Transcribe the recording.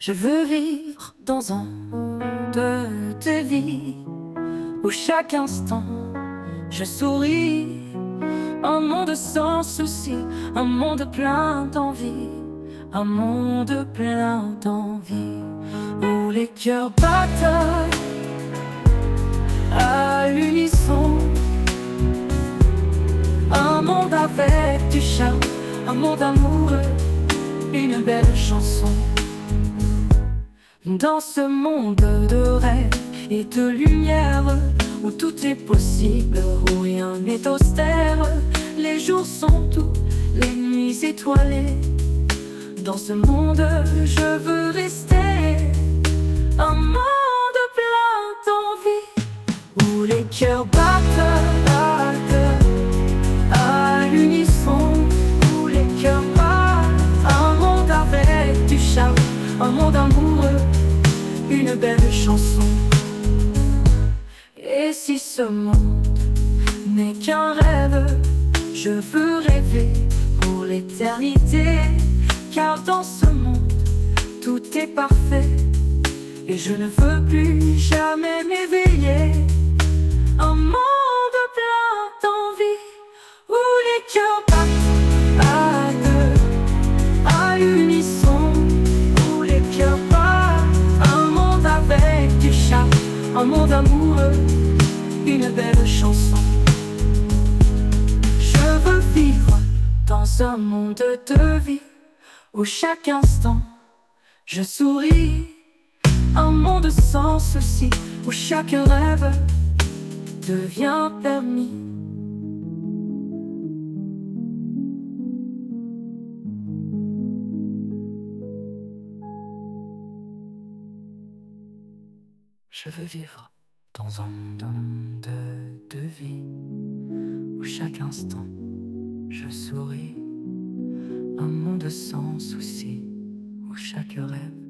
Je veux vivre dans un monde de vie où chaque instant je souris. Un monde sans soucis, un monde plein d'envie, un monde plein d'envie où les cœurs battent à l'unisson. Un monde avec du charme, un monde amoureux, une belle chanson. Dans ce monde de rêve et de lumière, où tout est possible, où rien n'est austère, les jours sont doux, les nuits étoilées. Dans ce monde, je veux rester. Un monde plein d'envie, où les cœurs battent à l'unisson, où les cœurs battent. Un monde avec du charme, un monde amoureux, une belle chanson. Et si ce monde n'est qu'un rêve, je veux rêver pour l'éternité. Car dans ce monde, tout est parfait, et je ne veux plus jamais m'éveiller. Un monde plein d'envie, où les cœurs battent à l'unisson, où les cœurs battent. Un monde avec du charme, un monde amoureux, une belle chanson. Je veux vivre dans un monde de vie, où chaque instant je souris. Un monde sans soucis, où chaque rêve devient permis. Je veux vivre dans un monde de vie, où chaque instant je souris. Un monde sans soucis, où chaque rêve